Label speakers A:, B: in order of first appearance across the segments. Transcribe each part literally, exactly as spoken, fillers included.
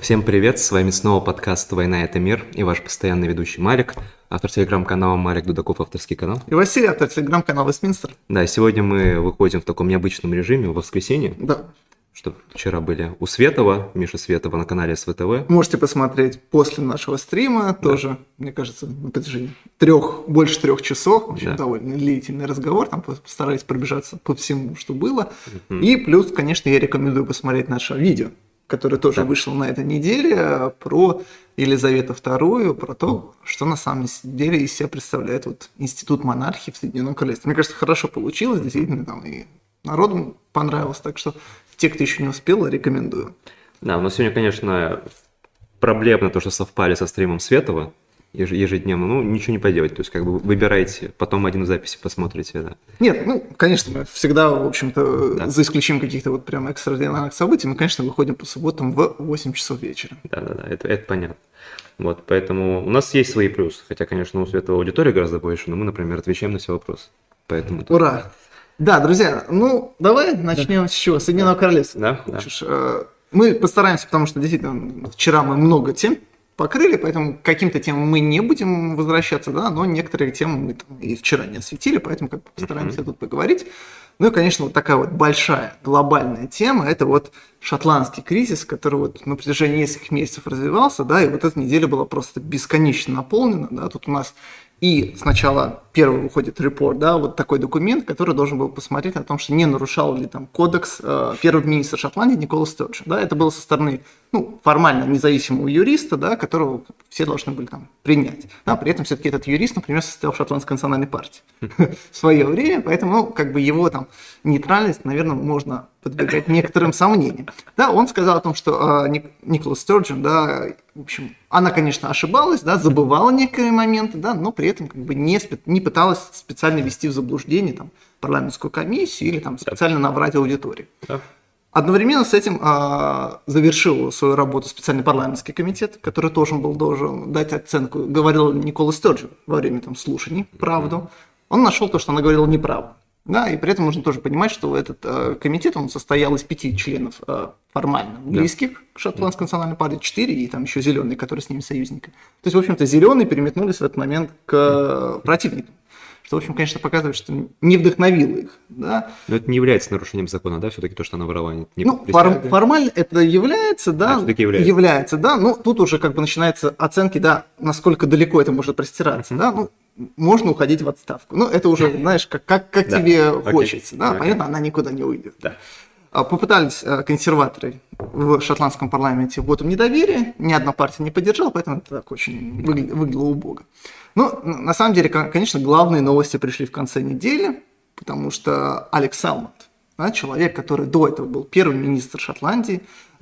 A: Всем привет, с вами снова подкаст «Война – это мир» и ваш постоянный ведущий Марик, автор телеграм-канала Марик Дудаков, авторский канал.
B: И Василий, автор телеграм-канала Вестминстер.
A: Да, сегодня мы выходим в таком необычном режиме в воскресенье.
B: Да.
A: Что вчера были у Светова, Миши Светова на канале СВТВ.
B: Можете посмотреть после нашего стрима, да. Тоже, мне кажется, на протяжении трех, больше трех часов, в общем, да. Довольно длительный разговор, там постарались пробежаться по всему, что было. Угу. И плюс, конечно, я рекомендую посмотреть наше видео, которое тоже да. вышло на этой неделе, про Елизавету вторую, про то, что на самом деле из себя представляет вот институт монархии в Соединенном Королевстве. Мне кажется, хорошо получилось, действительно, там и народу понравилось, так что те, кто еще не успел, рекомендую.
A: Да, у нас сегодня, конечно, проблемно то, что совпали со стримом Светова ежедневно, ну, ничего не поделать, то есть, как бы, выбирайте, потом один в записи посмотрите, да.
B: Нет, ну, конечно, мы всегда, в общем-то, да. за исключением каких-то вот прям экстраординарных событий, мы, конечно, выходим по субботам в восемь часов вечера.
A: Да-да-да, это, это понятно. Вот, поэтому у нас есть свои плюсы, хотя, конечно, у Светова аудитория гораздо больше, но мы, например, отвечаем на все вопросы, поэтому...
B: Ура! Да, друзья, ну, давай начнем да. с чего? Соединенного да. Королевства.
A: Да, да.
B: Мы постараемся, потому что, действительно, вчера мы много тем покрыли, поэтому к каким-то темам мы не будем возвращаться, да, но некоторые темы мы там и вчера не осветили, поэтому как бы постараемся uh-huh. тут поговорить. Ну и, конечно, вот такая вот большая глобальная тема – это вот шотландский кризис, который вот на протяжении нескольких месяцев развивался, да, и вот эта неделя была просто бесконечно наполнена, да, тут у нас и сначала первый выходит репорт, да, вот такой документ, который должен был посмотреть о том, что не нарушал ли там кодекс э, первый министр Шотландии Никола Стерджен, да, это было со стороны, ну, формально независимого юриста, да, которого все должны были там принять, да, при этом все-таки этот юрист, например, состоял в Шотландской национальной партии в свое время, поэтому, ну, как бы его там нейтральность, наверное, можно подвергать некоторым сомнениям. Да, он сказал о том, что э, Никола Стерджен, да, в общем, она, конечно, ошибалась, да, забывала некие моменты, да, но при этом как бы не, не пыталась специально ввести в заблуждение там, парламентскую комиссию или там, специально наврать аудитории. Да. Одновременно с этим э, завершил свою работу специальный парламентский комитет, который тоже был должен дать оценку, говорил Никола Стерджен во время там, слушаний, правду. Он нашел то, что она говорила неправду. Да, и при этом нужно тоже понимать, что этот э, комитет, он состоял из пяти членов э, формально близких да. к Шотландской национальной партии, четыре, и там еще зеленые, которые с ними союзники. То есть, в общем-то, зеленые переметнулись в этот момент к э, противникам. Что, в общем, конечно, показывает, что не вдохновило их. Да.
A: Но это не является нарушением закона, да, все-таки то, что она воровала? Не
B: ну, фор- формально это является, да, а, является. является, да, но тут уже как бы начинаются оценки, да, насколько далеко это может простираться, uh-huh. да, ну, можно уходить в отставку. Ну, это уже, знаешь, как, как, как да. тебе okay. хочется. Да? Okay. Понятно, она никуда не уйдет. Да. Попытались консерваторы в шотландском парламенте вотум недоверия, ни одна партия не поддержала, поэтому это так очень выглядело, выглядело убого. Ну, на самом деле, конечно, главные новости пришли в конце недели, потому что Алекс Салмонд, да, человек, который до этого был первый министр Шотландии,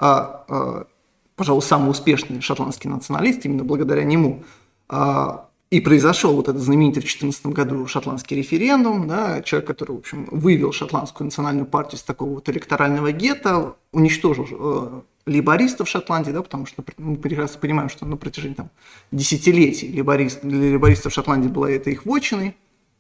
B: пожалуй, самый успешный шотландский националист, именно благодаря нему, и произошел вот этот знаменитый в две тысячи четырнадцатом году шотландский референдум, да, человек, который, в общем, вывел шотландскую национальную партию из такого вот электорального гетто, уничтожил э, лейбористов в Шотландии, да, потому что мы прекрасно понимаем, что на протяжении там, десятилетий лейборист, для лейбористов в Шотландии была это их вотчиной.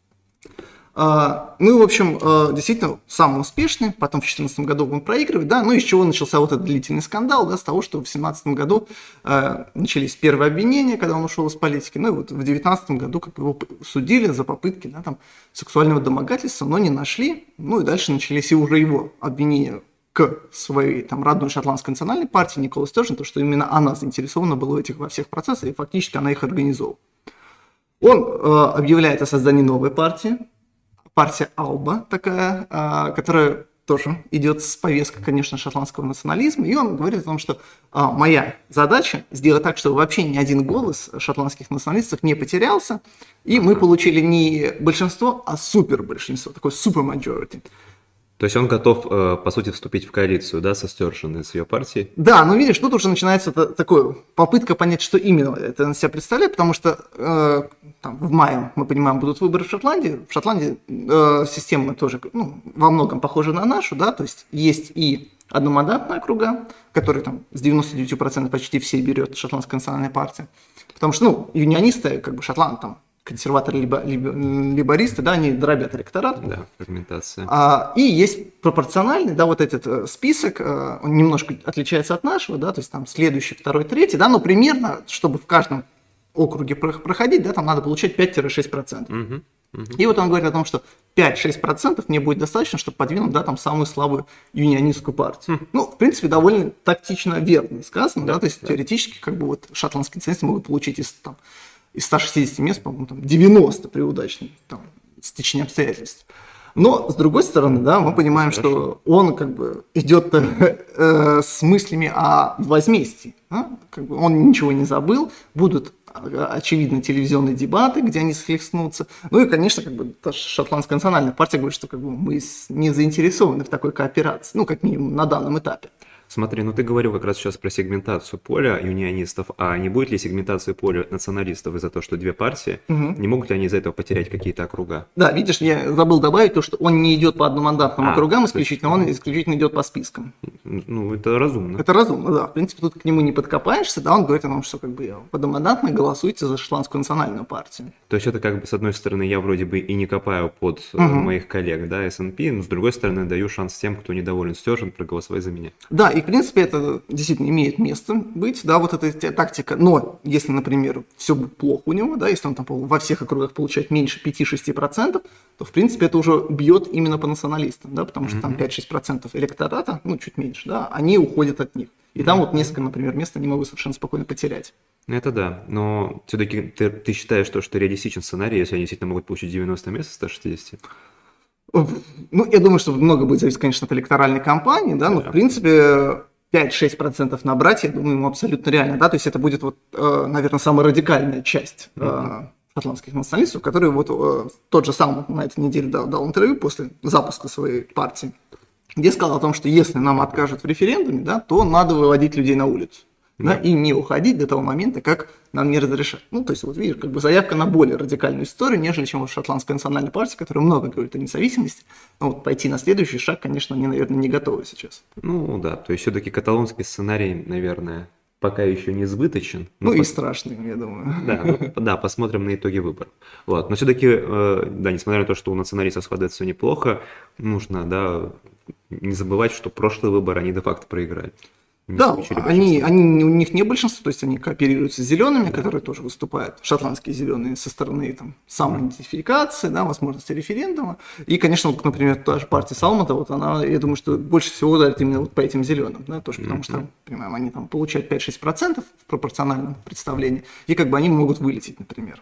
B: Uh, ну и, в общем, uh, действительно, самый успешный, потом в две тысячи четырнадцатом году он проигрывает, да, ну из чего начался вот этот длительный скандал, да, с того, что в две тысячи семнадцатом году uh, начались первые обвинения, когда он ушел из политики, ну и вот в две тысячи девятнадцатом году как бы его судили за попытки, да, там, сексуального домогательства, но не нашли, ну и дальше начались и уже его обвинения к своей там родной шотландской национальной партии Никола Стерджен, то, что именно она заинтересована была в этих, во всех процессах, и фактически она их организовывала. Он uh, объявляет о создании новой партии, партия Алба такая, которая тоже идет с повесткой, конечно, шотландского национализма, и он говорит о том, что моя задача сделать так, чтобы вообще ни один голос шотландских националистов не потерялся, и мы получили не большинство, а супербольшинство, такое super-majority.
A: То есть он готов, по сути, вступить в коалицию, да, со Стерджен из ее партии?
B: Да, но видишь, тут уже начинается такая попытка понять, что именно это на себя представляет, потому что э, там, в мае, мы понимаем, будут выборы в Шотландии. В Шотландии э, система тоже ну, во многом похожа на нашу, да, то есть есть и одномандатные округа, которые там с девяносто девять процентов почти все берет Шотландская национальная партия, потому что, ну, юнионисты, как бы Шотланд там, консерваторы, либо, либо, либористы, да, они дробят электорат.
A: Да, фрагментация.
B: А, и есть пропорциональный, да, вот этот список, он немножко отличается от нашего, да, то есть там следующий, второй, третий, да, но примерно, чтобы в каждом округе проходить, да, там надо получать пять-шесть процентов. Угу, угу. И вот он говорит о том, что пять-шесть процентов мне будет достаточно, чтобы подвинуть, да, там самую слабую юнионистскую партию. Хм. Ну, в принципе, довольно тактично верно сказано, да, да то есть да. Теоретически, как бы вот шотландские националисты могут получить из там из ста шестидесяти мест, по-моему, там девяносто при удачном там, стечении обстоятельств. Но, с другой стороны, да, мы понимаем, Хорошо. Что он как бы идет э, с мыслями о возмездии. Да? Как бы он ничего не забыл, будут, очевидно, телевизионные дебаты, где они схлестнутся. Ну и, конечно, как бы шотландская национальная партия говорит, что как бы, мы не заинтересованы в такой кооперации, ну, как минимум, на данном этапе.
A: Смотри, ну ты говорил как раз сейчас про сегментацию поля юнионистов, а не будет ли сегментация поля националистов из-за того, что две партии, угу. не могут ли они из-за этого потерять какие-то округа?
B: Да, видишь, я забыл добавить то, что он не идет по одномандатным а, округам исключительно, есть... он исключительно идет по спискам.
A: Ну, это разумно.
B: Это разумно, да. В принципе, тут к нему не подкопаешься, да, он говорит о том, что как бы одномандатно голосуйте за шотландскую национальную партию.
A: То есть это как бы, с одной стороны, я вроде бы и не копаю под угу. моих коллег, да, эс энд пи, но с другой стороны, даю шанс тем, кто недоволен Стержен, проголосовать за меня.
B: Да, и в принципе это действительно имеет место быть, да, вот эта тактика, но если, например, все будет плохо у него, да, если он там во всех округах получает меньше пять-шесть процентов, то в принципе это уже бьет именно по националистам, да, потому что mm-hmm. там пять-шесть процентов электората, ну чуть меньше, да, они уходят от них. И там mm-hmm. вот несколько, например, мест они могут совершенно спокойно потерять.
A: Это да, но все-таки ты, ты считаешь, что, что реалистичен сценарий, если они действительно могут получить девяносто мест из ста шестидесяти?
B: Ну, я думаю, что много будет зависеть, конечно, от электоральной кампании, да, но, в принципе, пять-шесть процентов набрать, я думаю, ему абсолютно реально, да, то есть это будет, вот, наверное, самая радикальная часть mm-hmm. шотландских националистов, которые вот тот же сам на этой неделе дал, дал интервью после запуска своей партии, где сказал о том, что если нам откажут в референдуме, да, то надо выводить людей на улицу. Да, и не уходить до того момента, как нам не разрешат. Ну, то есть, вот видишь, как бы заявка на более радикальную историю, нежели чем вот шотландская национальная партия, которая много говорит о независимости. Но вот пойти на следующий шаг, конечно, они, наверное, не готовы сейчас.
A: Ну, да, то есть, все-таки каталонский сценарий, наверное, пока еще не избыточен.
B: Ну,
A: и
B: пос... страшный, я думаю.
A: Да, ну, да, посмотрим на итоги выборов. Вот. Но все-таки, э, да, несмотря на то, что у националистов складывается все неплохо, нужно, да, не забывать, что прошлые выборы они де-факто проиграли. Не
B: да, они, они, у них не большинство, то есть они кооперируются с зелеными, да. которые тоже выступают, шотландские зеленые, со стороны там, самоидентификации, да, возможности референдума. И, конечно, вот, например, та же партия Салмонда, вот она, я думаю, что больше всего ударит именно вот по этим зеленым, да, тоже потому что, понимаем, они там получают пять-шесть процентов в пропорциональном представлении, и как бы они могут вылететь, например.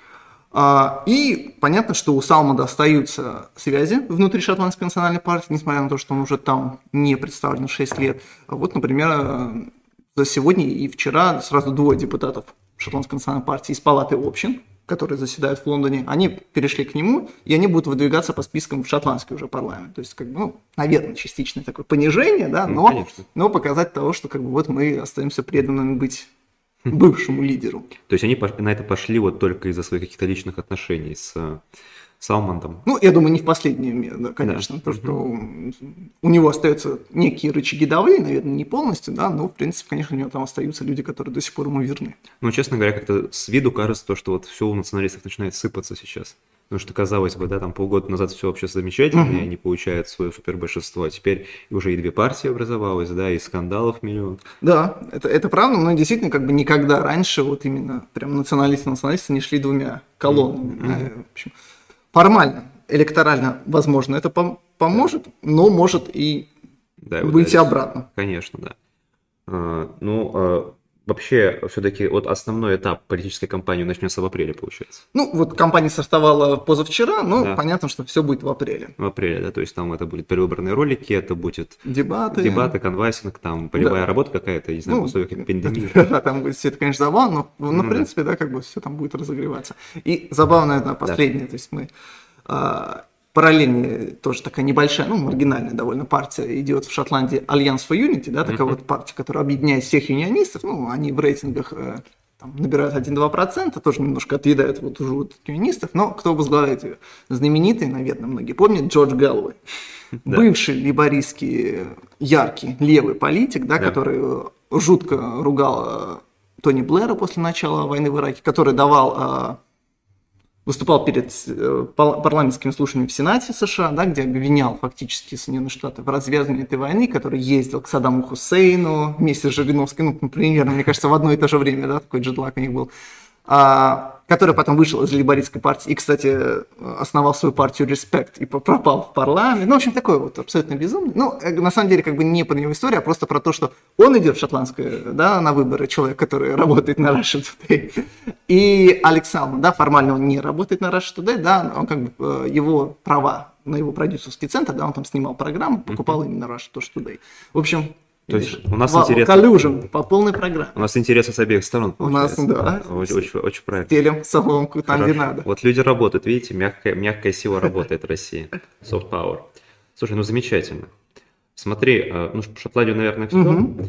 B: И понятно, что у Салмонда остаются связи внутри шотландской национальной партии, несмотря на то, что он уже там не представлен шесть лет. Вот, например, за сегодня и вчера сразу двое депутатов шотландской национальной партии из палаты общин, которые заседают в Лондоне, они перешли к нему, и они будут выдвигаться по спискам в шотландский уже парламент. То есть, как бы, ну, наверное, частичное такое понижение, да, но, ну, но показать того, что как бы, вот мы остаемся преданными быть бывшему лидеру.
A: То есть они на это пошли вот только из-за своих каких-то личных отношений с Салмондом?
B: Ну, я думаю, не в последнюю меру, да, конечно, да. потому что у него остаются некие рычаги давления, наверное, не полностью, да, но, в принципе, конечно, у него там остаются люди, которые до сих пор ему верны.
A: Ну, честно говоря, как-то с виду кажется то, что вот все у националистов начинает сыпаться сейчас. Потому что, казалось бы, да, там полгода назад все вообще замечательно, uh-huh. и они получают свое супербольшинство, а теперь уже и две партии образовалось, да, и скандалов миллион.
B: Да, это, это правда, но действительно, как бы никогда раньше вот именно прям националисты-националисты не шли двумя колоннами. Uh-huh. Да, в общем, формально, электорально, возможно, это пом- поможет, но может и да, выйти вот, обратно.
A: Конечно, да. А, ну, а... Вообще, все-таки вот основной этап политической кампании начнется в апреле, получается.
B: Ну, вот кампания стартовала позавчера, но да. понятно, что все будет в апреле.
A: В апреле, да, то есть там это будут предвыборные ролики, это будет
B: дебаты,
A: дебаты канвасинг, там полевая да. работа какая-то, не знаю, ну, в условиях пандемии.
B: Да, там будет все это, конечно, забавно, но, но ну, в принципе, да. да, как бы все там будет разогреваться. И забавно, это последнее, да. то есть мы... Параллельно тоже такая небольшая, ну, маргинальная довольно партия идет в Шотландии Alliance for Unity, да, такая mm-hmm. вот партия, которая объединяет всех юнионистов, ну, они в рейтингах э, там, набирают один-два процента, тоже немножко отъедают вот уже вот юнионистов, но кто возглавляет ее? Знаменитый, наверное, многие помнят, Джордж Гэллоуэй, да. бывший лейбористский яркий левый политик, да, да. который жутко ругал Тони Блэра после начала войны в Ираке, который давал... выступал перед парламентскими слушаниями в Сенате США, да, где обвинял фактически Соединенные Штаты в развязывании этой войны, который ездил к Саддаму Хусейну вместе с Жириновским, ну, примерно, мне кажется, в одно и то же время, да, такой джетлаг у них был, а, который потом вышел из лейбористской партии и, кстати, основал свою партию Респект и пропал в парламент. Ну, в общем, такой вот абсолютно безумный. Ну, на самом деле, как бы не про него история, а просто про то, что он идет в шотландское, да, на выборы, человек, который работает на Russia Today. И Алекс Салмон, да, формально он не работает на Russia Today, да, он как бы его права на его продюсерский центр, да, он там снимал программу, покупал mm-hmm. именно Russia Today. В общем,
A: то есть у нас интерес...
B: Collusion по полной программе.
A: У нас интересы с обеих сторон, получается.
B: У нас, да.
A: Очень, очень, очень правильно.
B: Стелем соломку там, Хорошо. Где надо.
A: Вот люди работают, видите, мягкая, мягкая сила работает в России. Soft power. Слушай, ну замечательно. Смотри, ну Шотландию, наверное, все. Угу.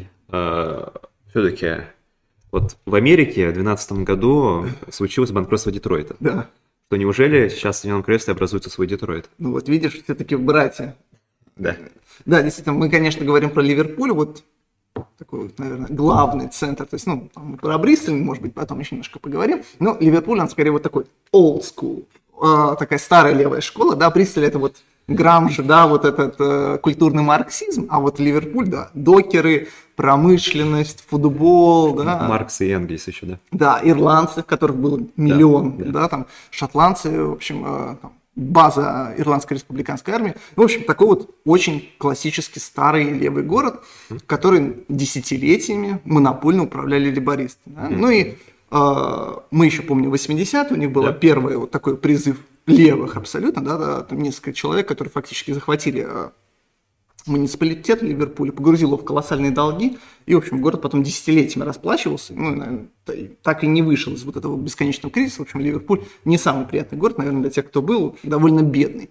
A: Все-таки вот в Америке в две тысячи двенадцатом году случилось банкротство Детройта. Да. То неужели сейчас в Соединенном Королевстве образуется свой Детройт?
B: Ну вот видишь, все-таки братья.
A: Да.
B: Да, действительно, мы, конечно, говорим про Ливерпуль, вот такой вот, наверное, главный центр, то есть, ну, там, про Бристоль, может быть, потом еще немножко поговорим, но Ливерпуль, он скорее вот такой old school, э, такая старая левая школа, да, Бристоль это вот Грамши, да, вот этот э, культурный марксизм, а вот Ливерпуль, да, докеры, промышленность, футбол, да.
A: Маркс и Энгельс еще, да.
B: Да, ирландцы, которых было миллион, да, да. да там, шотландцы, в общем, э, там, база Ирландской республиканской армии. В общем, такой вот очень классический старый левый город, который десятилетиями монопольно управляли лейбористы. Да? Mm-hmm. Ну и э, мы еще помним восьмидесятые, у них был yeah. первый вот такой призыв левых абсолютно, да, да, там несколько человек, которые фактически захватили э, муниципалитет Ливерпуля, погрузил его в колоссальные долги, и, в общем, город потом десятилетиями расплачивался, ну, наверное, так и не вышел из вот этого бесконечного кризиса. В общем, Ливерпуль не самый приятный город, наверное, для тех, кто был, довольно бедный.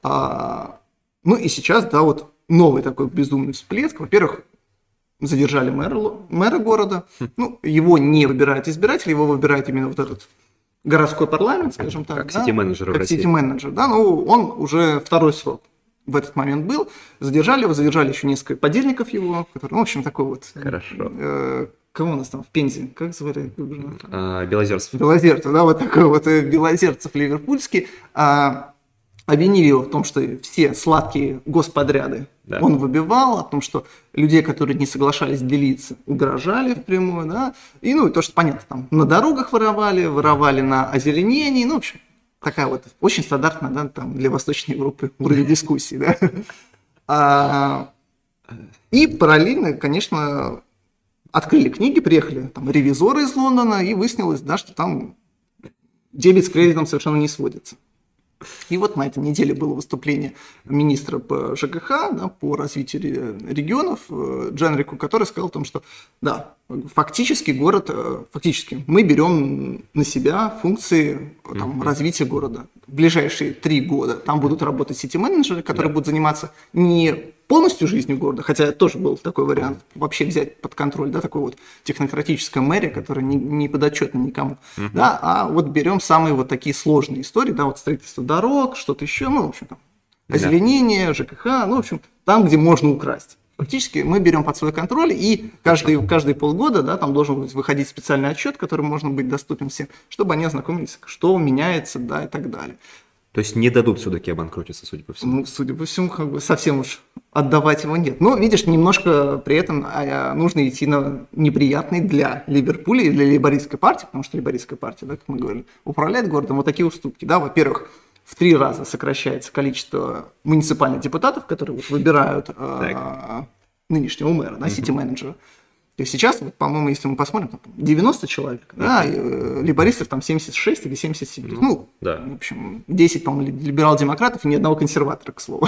B: А, ну, и сейчас, да, вот новый такой безумный всплеск. Во-первых, задержали мэра, мэра города, ну, его не выбирают избиратели, его выбирает именно вот этот городской парламент, скажем так.
A: Как
B: да,
A: сити-менеджер в
B: Как
A: России.
B: сити-менеджер, да, ну, он уже второй срок в этот момент был, задержали его, задержали еще несколько подельников его, которые, ну, в общем, такой вот...
A: Хорошо.
B: Э, кого у нас там в Пензе? Как звали?
A: А, Белозерцев.
B: Белозерцев, да, вот такой вот Белозерцев ливерпульский. А, обвинили его в том, что все сладкие господряды да. он выбивал, о том, что людей, которые не соглашались делиться, угрожали впрямую, да, и, ну, и то, что, понятно, там на дорогах воровали, воровали на озеленении, ну, в общем, такая вот очень стандартная, да, там, для Восточной Европы уровень дискуссии, да. А, и параллельно, конечно, открыли книги, приехали там ревизоры из Лондона, и выяснилось, да, что там дебет с кредитом совершенно не сводится. И вот на этой неделе было выступление министра по ЖКХ, да, по развитию регионов Дженрику, который сказал о том, что да, фактически город, фактически мы берем на себя функции там, mm-hmm. развития города. В ближайшие три года там будут работать сити-менеджеры, которые yeah. будут заниматься не полностью жизнью города, хотя тоже был такой вариант, вообще взять под контроль, да, такой вот технократическая мэрия, которая не, не подотчетна никому, uh-huh. да, а вот берем самые вот такие сложные истории, да, вот строительство дорог, что-то еще, ну, в общем, там, озеленение, yeah. ЖКХ, ну, в общем, там, где можно украсть. Фактически мы берем под свой контроль, и каждые, каждые полгода, да, там должен быть выходить специальный отчет, который может быть доступен всем, чтобы они ознакомились, что меняется, да, и так далее.
A: То есть не дадут все-таки обанкротиться, судя по всему?
B: Ну, судя по всему, как бы совсем уж отдавать его нет. Но, видишь, немножко при этом нужно идти на неприятный для Ливерпуля и для лейбористской партии, потому что лейбористская партия, да, как мы говорили, управляет городом, вот такие уступки. Да, во-первых, в три раза сокращается количество муниципальных депутатов, которые вот выбирают э, нынешнего мэра, да, сити-менеджера. То есть сейчас, вот, по-моему, если мы посмотрим, там, девяносто человек, uh-huh. да, и, э, лейбористов там семьдесят шесть или семьдесят семь. Uh-huh. Ну, да. в общем, десять, по-моему, либерал-демократов и ни одного консерватора, к слову.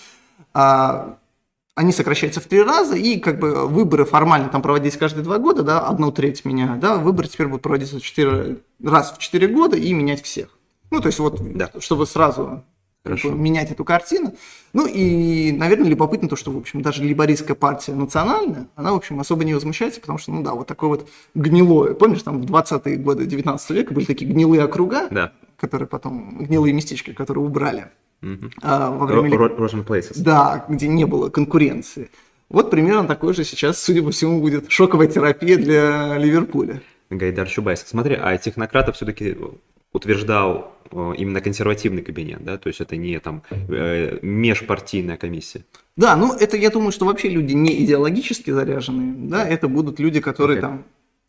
B: а, они сокращаются в три раза, и как бы выборы формально там проводились каждые два года, да, одну треть меняют, да, выборы теперь будут проводиться четыре, раз в четыре года и менять всех. Ну, то есть вот, да. чтобы сразу... менять эту картину. Ну и, наверное, любопытно то, что, в общем, даже лейбористская партия национальная, она, в общем, особо не возмущается, потому что, ну да, вот такое вот гнилое. Помнишь, там в двадцатые годы девятнадцатого века были такие гнилые округа, да. которые потом, гнилые местечки, которые убрали. Mm-hmm. А, во время...
A: Russian places.
B: Да, где не было конкуренции. Вот примерно такой же сейчас, судя по всему, будет шоковая терапия для Ливерпуля.
A: Гайдар Чубайс. Смотри, а технократов все-таки утверждал именно консервативный кабинет, да, то есть это не там межпартийная комиссия.
B: Да, ну это я думаю, что вообще люди не идеологически заряженные, да, это будут люди, которые okay. там,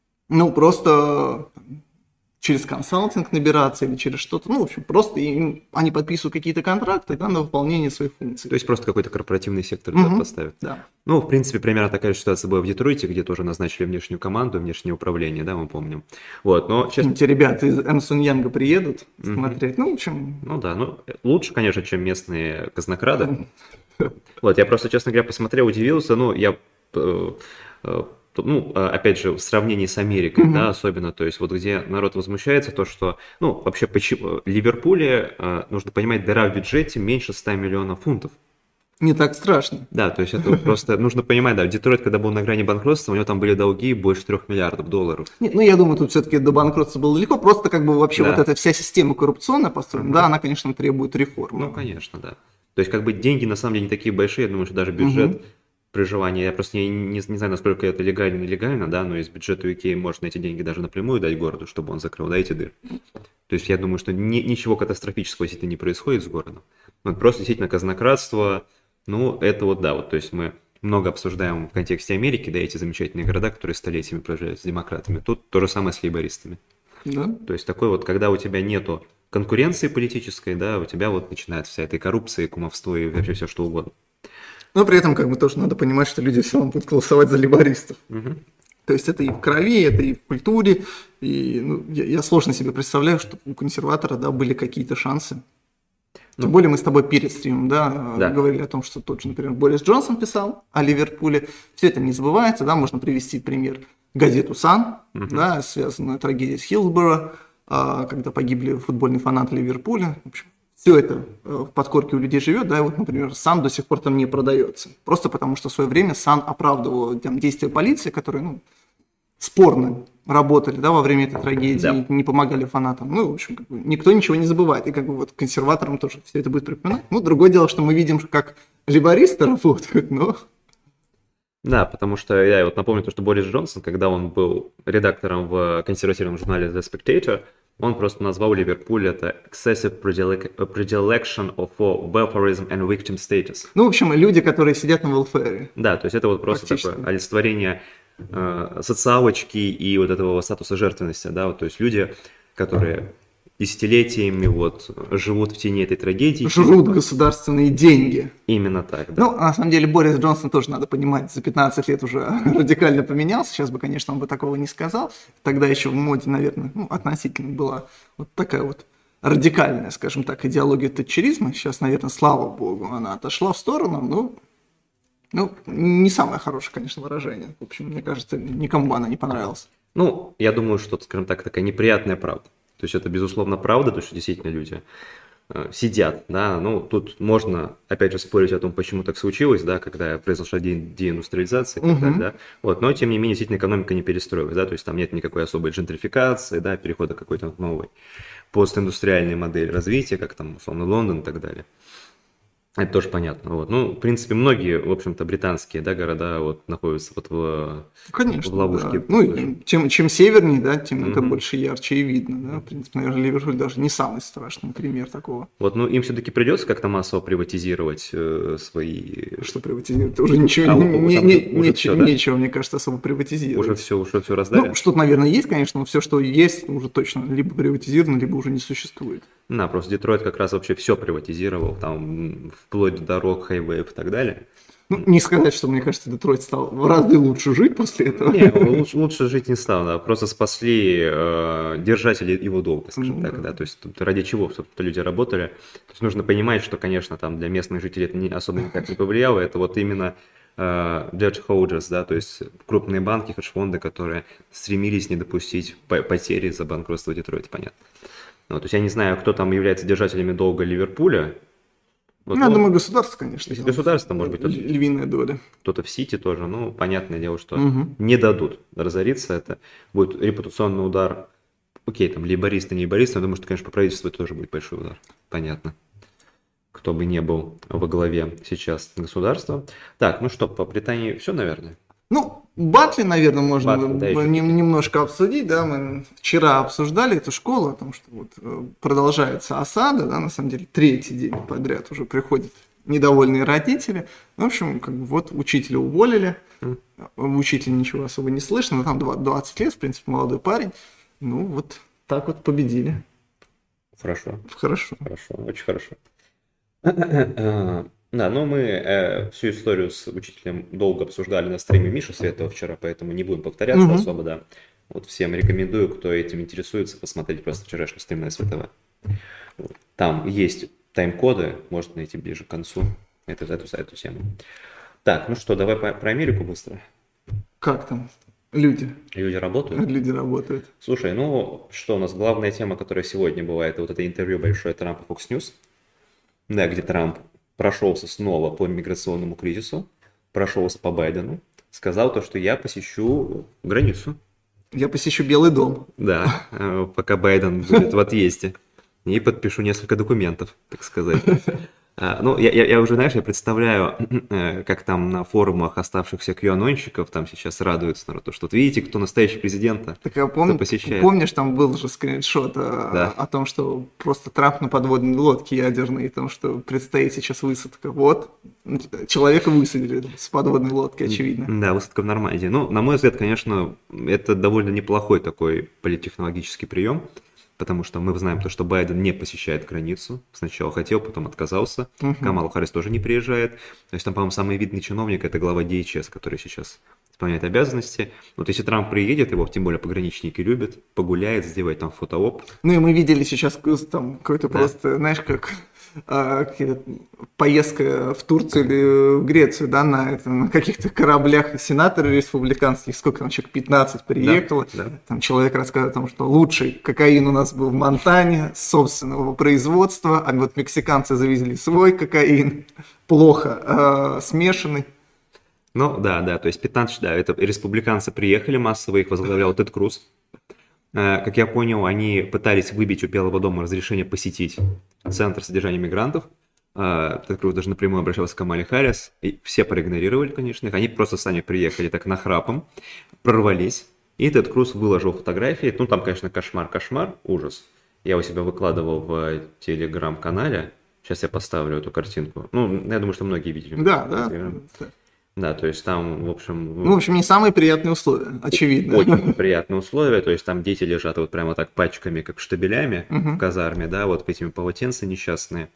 B: ну просто через консалтинг набираться или через что-то, ну в общем просто им, они подписывают какие-то контракты, да, на выполнение своих функций.
A: То есть просто какой-то корпоративный сектор
B: угу,
A: поставят.
B: Да.
A: Ну в принципе примерно такая же ситуация была в Детройте, где тоже назначили внешнюю команду, внешнее управление, да, мы помним. Вот, но честно...
B: Те ребята из Эрнст энд Янга приедут угу. смотреть, ну в общем...
A: Ну да, ну лучше, конечно, чем местные казнокрады. Вот, я просто, честно говоря, посмотрел, удивился, ну, я, э, э, ну, опять же, в сравнении с Америкой, mm-hmm. да, особенно, то есть вот где народ возмущается, то, что, ну, вообще, почему, в Ливерпуле, э, нужно понимать, дыра в бюджете меньше ста миллионов фунтов.
B: Не так страшно.
A: Да, то есть это просто нужно понимать, да, Детройт, когда был на грани банкротства, у него там были долги больше трех миллиардов долларов.
B: Нет, ну я думаю, тут все-таки до банкротства было далеко, просто как бы вообще да. вот эта вся система коррупционная построена, mm-hmm. да, она, конечно, требует реформы.
A: Ну, конечно, да. То есть, как бы деньги на самом деле не такие большие, я думаю, что даже бюджет угу. проживания, я просто не, не, не знаю, насколько это легально или нелегально, да, но из бюджета ю кей можно эти деньги даже напрямую дать городу, чтобы он закрыл, да, эти дыры. То есть, я думаю, что ни, ничего катастрофического действительно не происходит с городом. Вот просто действительно казнократство, ну, это вот, да, вот, то есть мы много обсуждаем в контексте Америки, да, эти замечательные города, которые столетиями проживают с демократами. Тут то же самое с лейбористами.
B: Да.
A: То есть, такой вот, когда у тебя нету конкуренции политической, да, у тебя вот начинается вся эта коррупция, кумовство и вообще все что угодно.
B: Но при этом как бы тоже надо понимать, что люди все равно будут голосовать за лейбористов.
A: Угу.
B: То есть это и в крови, это и в культуре, и ну, я, я сложно себе представляю, что у консерватора, да, были какие-то шансы. Тем ну, более мы с тобой перед стримом, да, да, говорили о том, что тот же, например, Борис Джонсон писал о Ливерпуле. Все это не забывается, да, можно привести пример газету «Сан», угу. да, связанную трагедией с Хиллсборо, когда погибли футбольные фанаты Ливерпуля. В общем, все это в подкорке у людей живет, да, и вот, например, Сан до сих пор там не продается. Просто потому, что в свое время Сан оправдывал там действия полиции, которые, ну, спорно работали, да, во время этой трагедии, да. не помогали фанатам. Ну, в общем, как бы, никто ничего не забывает, и как бы вот консерваторам тоже все это будет припоминать. Ну, другое дело, что мы видим, как лейбористы работают, но...
A: Да, потому что я вот напомню то, что Борис Джонсон, когда он был редактором в консервативном журнале The Spectator, он просто назвал Ливерпуль это excessive predilection of welfareism and victim status.
B: Ну, в общем, люди, которые сидят на welfare.
A: Да, то есть это вот просто такое олицетворение э, социалочки и вот этого статуса жертвенности, да, вот, то есть люди, которые десятилетиями вот живут в тени этой трагедии.
B: Жрут государственные деньги.
A: Именно так, да.
B: Ну, на самом деле, Борис Джонсон тоже, надо понимать, за пятнадцать лет уже радикально поменялся. Сейчас бы, конечно, он бы такого не сказал. Тогда еще в моде, наверное, ну, относительно была вот такая вот радикальная, скажем так, идеология тэтчеризма. Сейчас, наверное, слава богу, она отошла в сторону. Ну, ну, не самое хорошее, конечно, выражение. В общем, мне кажется, никому бы она не понравилась.
A: Ну, я думаю, что, скажем так, такая неприятная правда. То есть это, безусловно, правда, то, что действительно люди э, сидят, да, ну, тут можно, опять же, спорить о том, почему так случилось, да, когда произошла де- деиндустриализация, и так далее, да, вот, но, тем не менее, действительно, экономика не перестроилась, да, то есть там нет никакой особой джентрификации, да, перехода к какой-то новой постиндустриальной модели развития, как там, условно, Лондон и так далее. Это тоже понятно. Вот. Ну, в принципе, многие, в общем-то, британские, да, города вот, находятся вот в,
B: Конечно,
A: в ловушке.
B: Да. Ну, чем, чем севернее, да, тем mm-hmm. это больше ярче и видно. Да? В принципе, наверное, Ливерпуль даже не самый страшный пример такого.
A: Вот, ну, им все-таки придется как-то массово приватизировать э, свои...
B: Что приватизировать? Уже ничего,
A: а,
B: не,
A: там,
B: не,
A: уже
B: нечего,
A: все, да?
B: нечего, мне кажется, особо приватизировать.
A: Уже все, уже все раздали?
B: Ну, что-то, наверное, есть, конечно, но все, что есть, уже точно либо приватизировано, либо уже не существует.
A: Да, просто Детройт как раз вообще все приватизировал, там, вплоть до дорог, хайвеев и так далее.
B: Ну, не сказать, что, мне кажется, Детройт стал в разы лучше жить после этого.
A: Не, лучше, лучше жить не стал, да, просто спасли э, держатели его долга, скажем mm-hmm. так, да, то есть тут ради чего, собственно, люди работали. То есть нужно понимать, что, конечно, там для местных жителей это не, особо никак не повлияло, это вот именно э, debt holders, да, то есть крупные банки, хедж-фонды, которые стремились не допустить потери за банкротство Детройта, понятно. Ну, то есть я не знаю, кто там является держателями долга Ливерпуля. Вот,
B: ну, я
A: ну,
B: думаю, государство, конечно.
A: Государство, может быть.
B: Львиная доля.
A: Кто-то в Сити тоже. Ну, понятное дело, что
B: угу.
A: не дадут разориться. Это будет репутационный удар. Окей, там, лейбористы, не лейбористы. Я думаю, что, конечно, по правительству это тоже будет большой удар. Понятно. Кто бы не был во главе сейчас государства. Так, ну что, по Британии все, наверное?
B: Ну, Батли, наверное, можно
A: Батли, да, еще
B: немножко обсудить, да, мы вчера обсуждали эту школу, о том, что вот продолжается осада, да, на самом деле третий день подряд уже приходят недовольные родители, в общем, как бы вот учителя уволили, mm. учителя ничего особо не слышно, но там двадцать лет, в принципе, молодой парень, ну вот так вот победили.
A: Хорошо.
B: Хорошо.
A: Хорошо, очень хорошо. Да, но мы э, всю историю с учителем долго обсуждали на стриме Миши Светова вчера, поэтому не будем повторяться mm-hmm. особо, да. Вот всем рекомендую, кто этим интересуется, посмотреть просто вчерашний стрим на СВТВ. Там есть тайм-коды, можно найти ближе к концу эту, эту, эту тему. Так, ну что, давай по, про Америку быстро.
B: Как там? Люди.
A: Люди работают?
B: Люди работают.
A: Слушай, ну что, у нас главная тема, которая сегодня бывает, это вот это интервью большое Трампа Fox News, да, где Трамп прошелся снова по миграционному кризису, прошелся по Байдену, сказал то, что я посещу границу.
B: Я посещу Белый дом.
A: Да, пока Байден будет в отъезде. И подпишу несколько документов, так сказать. Ну, я, я, я уже, знаешь, я представляю, как там на форумах оставшихся кьюанонщиков там сейчас радуются, наверное, то, что вот видите, кто настоящий президент,
B: так я помню,
A: кто посещает.
B: Помнишь, там был же скриншот да. о, о том, что просто Трамп на подводной лодке ядерной, и о том, что предстоит сейчас высадка. Вот, человека высадили с подводной лодки, очевидно.
A: Да, высадка в Нормандии. Ну, на мой взгляд, конечно, это довольно неплохой такой политтехнологический прием. Потому что мы знаем то, что Байден не посещает границу. Сначала хотел, потом отказался. Uh-huh. Камала Харрис тоже не приезжает. То есть там, по-моему, самый видный чиновник – это глава ди эйч эс, который сейчас исполняет обязанности. Вот если Трамп приедет, его тем более пограничники любят, погуляет, сделает там фотооп.
B: Ну и мы видели сейчас там какой-то да. просто, знаешь, как а, поездка в Турцию или в Грецию, да, на, это, на каких-то кораблях сенаторы республиканских, сколько там, человек пятнадцать приехало. Да, да. Там человек рассказывает о том, что лучший кокаин у нас был в Монтане, собственного производства, а вот мексиканцы завезли свой кокаин, плохо э, смешанный.
A: Ну, да, да, то есть пятнадцать, да, это республиканцы приехали массово, их возглавлял Тед Круз. Как я понял, они пытались выбить у Белого дома разрешение посетить центр содержания мигрантов. Тед Круз даже напрямую обращался к Камале Харрис, и все проигнорировали, конечно, их. Они просто сами приехали так нахрапом, прорвались, и Тед Круз выложил фотографии. Ну, там, конечно, кошмар-кошмар, ужас. Я у себя выкладывал в телеграм-канале. Сейчас я поставлю эту картинку. Ну, я думаю, что многие видели.
B: Да, да.
A: Да, то есть там, в общем...
B: Ну, в общем, не самые приятные условия, очевидно.
A: Очень приятные условия, то есть там дети лежат вот прямо так пачками, как штабелями uh-huh. в казарме, да, вот этими полотенца несчастные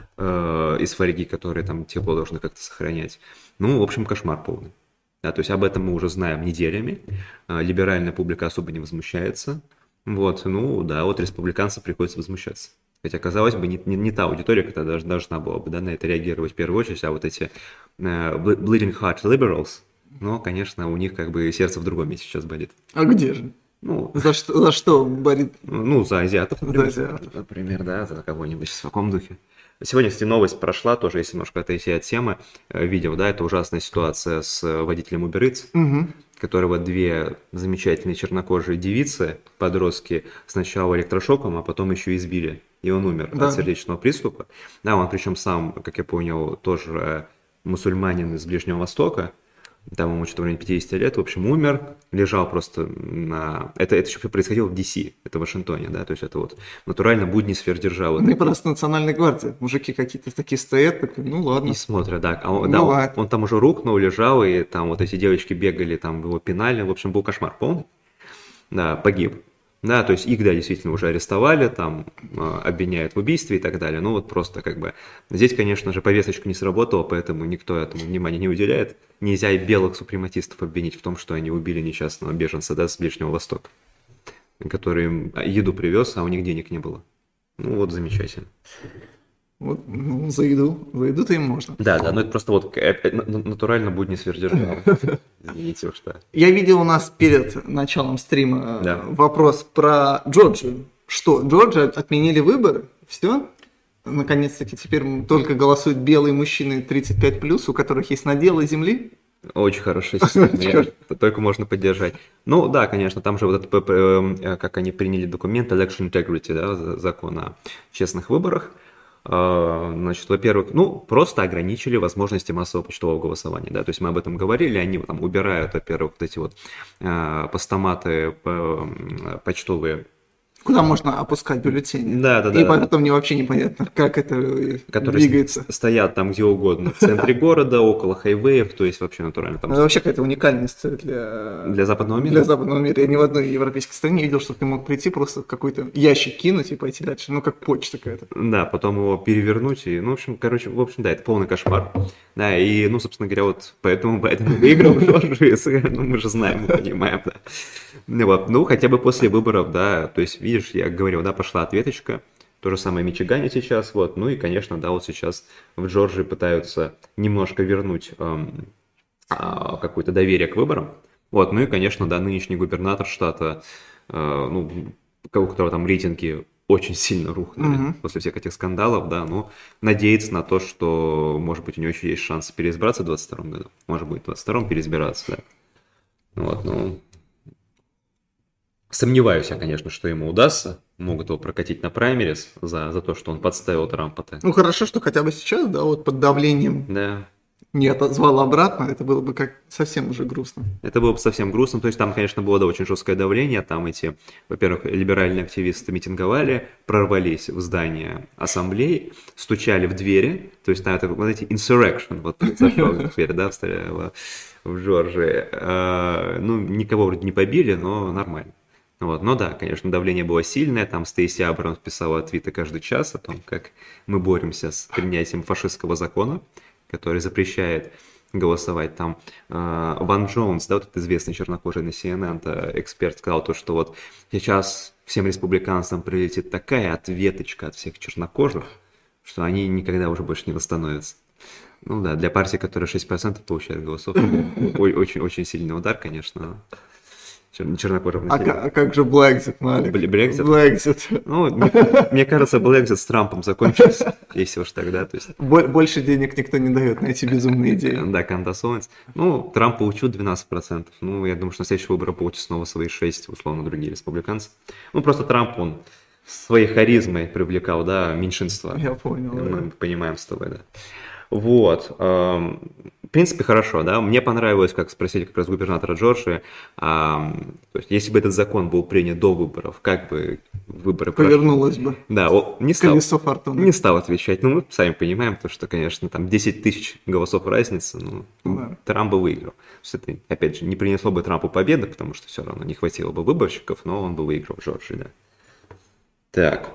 A: э, из фольги, которые там тепло должны как-то сохранять. Ну, в общем, кошмар полный. Да, то есть об этом мы уже знаем неделями, э, либеральная публика особо не возмущается, вот, ну, да, вот республиканцам приходится возмущаться. Хотя, казалось бы, не, не, не та аудитория, которая должна была бы да, на это реагировать в первую очередь, а вот эти uh, bleeding heart liberals, но, конечно, у них как бы сердце в другом месте сейчас болит.
B: А где же? Ну, за что, за что болит?
A: Ну, за азиатов, например.
B: За азиатов.
A: Например, да, за кого-нибудь в таком духе. Сегодня, кстати, новость прошла, тоже, если немножко отойти от темы, видео, да, это ужасная ситуация с водителем Uber Eats, угу. которого две замечательные чернокожие девицы, подростки, сначала электрошоком, а потом еще избили. И он умер да. от сердечного приступа. Да, он причем сам, как я понял, тоже мусульманин из Ближнего Востока. Там ему что-то в районе пятьдесят лет, в общем, умер, лежал просто на... Это, это еще происходило в Ди Си, это в Вашингтоне, да, то есть это вот натурально будни сфер державы.
B: Не просто национальная гвардия, мужики какие-то такие стоят, такие, ну ладно.
A: И смотрят, да, а он, да он, он там уже рухнул, лежал, и там вот эти девочки бегали, там его пинали, в общем, был кошмар полный, да, погиб. Да, то есть их, да, действительно уже арестовали, там э, обвиняют в убийстве и так далее. Ну вот просто как бы здесь, конечно же, повесточка не сработала, поэтому никто этому внимания не уделяет. Нельзя и белых супрематистов обвинить в том, что они убили несчастного беженца, да, с Ближнего Востока, который им еду привез, а у них денег не было. Ну вот замечательно.
B: Вот, ну, за еду, за еду-то им можно.
A: Да, да, но это просто вот натурально будни сверхдержавы. Извините уж, да.
B: Я видел у нас перед началом стрима да. вопрос про Джорджию. Что, Джорджия отменили выборы? Все? Наконец-таки теперь только голосуют белые мужчины тридцать пять плюс, у которых есть наделы земли?
A: Очень хорошая система, только можно поддержать. Ну да, конечно, там же вот это, как они приняли документ Election Integrity, да, закон о честных выборах. Значит, во-первых, ну, просто ограничили возможности массового почтового голосования, да, то есть мы об этом говорили, они там убирают, во-первых, вот эти вот постаматы почтовые,
B: куда можно опускать бюллетени.
A: Да, да, да.
B: И потом мне вообще непонятно, как это
A: которые
B: двигается.
A: Стоят там где угодно, в центре города, около хайвеев, то есть вообще натурально там.
B: Это вообще какая-то уникальность для...
A: Для западного мира?
B: Для западного мира. Я ни в одной европейской стране не видел, что ты мог прийти, просто какой-то ящик кинуть и пойти дальше. Ну, как почта какая-то.
A: Да, потом его перевернуть. И, ну, в общем, короче, в общем, да, это полный кошмар. Да, и, ну, собственно говоря, вот поэтому Байден выиграл Джорджию, ну, мы же знаем, мы понимаем, да. Ну, вот, ну, хотя бы после выборов, да, то есть, видишь, я говорил, да, пошла ответочка. То же самое в Мичигане сейчас, вот, ну и, конечно, да, вот сейчас в Джорджии пытаются немножко вернуть эм, э, какое-то доверие к выборам, вот, ну и, конечно, да, нынешний губернатор штата, э, ну, у которого там рейтинги очень сильно рухнули mm-hmm. после всех этих скандалов, да, ну, надеется на то, что, может быть, у него еще есть шанс переизбраться в двадцать втором году, может быть, в двадцать втором переизбираться, да, вот, ну... Сомневаюсь я, конечно, что ему удастся. Могут его прокатить на праймерис за, за то, что он подставил Трампа-то.
B: Ну, хорошо, что хотя бы сейчас, да, вот под давлением
A: да.
B: не отозвал обратно. Это было бы как совсем уже грустно.
A: Это было бы совсем грустно. То есть там, конечно, было, да, очень жесткое давление. Там эти, во-первых, либеральные активисты митинговали, прорвались в здание ассамблеи, стучали в двери. То есть там это, вот эти insurrection, вот зашел в дверь, да, в, в Джорджии. Ну, никого вроде не побили, но нормально. Вот. Но да, конечно, давление было сильное, там Стейси Абрамс писала твиты каждый час о том, как мы боремся с принятием фашистского закона, который запрещает голосовать. Там э, Ван Джонс, да, вот этот известный чернокожий на си эн эн, эксперт, сказал то, что вот сейчас всем республиканцам прилетит такая ответочка от всех чернокожих, что они никогда уже больше не восстановятся. Ну да, для партии, которая шесть процентов получает голосов, очень-очень сильный удар, конечно. Чернокожих населения.
B: А, а как же Brexit, Малик?
A: Brexit?
B: Brexit.
A: Ну, мне, мне кажется, Brexit с Трампом закончился, если уж тогда. То есть...
B: Больше денег никто не дает на эти безумные идеи.
A: Да, Кандасовец. Ну, Трамп получил двенадцать процентов. Ну, я думаю, что на следующий выборы получит снова свои шесть, условно, другие республиканцы. Ну, просто Трамп, он своей харизмой привлекал, да, меньшинство.
B: Я понял.
A: Мы
B: да.
A: понимаем с тобой, да. Вот. В принципе, хорошо, да. Мне понравилось, как спросили как раз губернатора Джорджии, а, то есть, если бы этот закон был принят до выборов, как бы выборы
B: повернулось
A: прошли?
B: бы.
A: Да, он не стал,
B: колесо фортуны.
A: Не стал отвечать. Ну, мы сами понимаем, то, что, конечно, там десять тысяч голосов разницы, ну, да. Трамп бы выиграл. То есть, это, опять же, не принесло бы Трампу победы, потому что все равно не хватило бы выборщиков, но он бы выиграл в Джорджии, да. Так.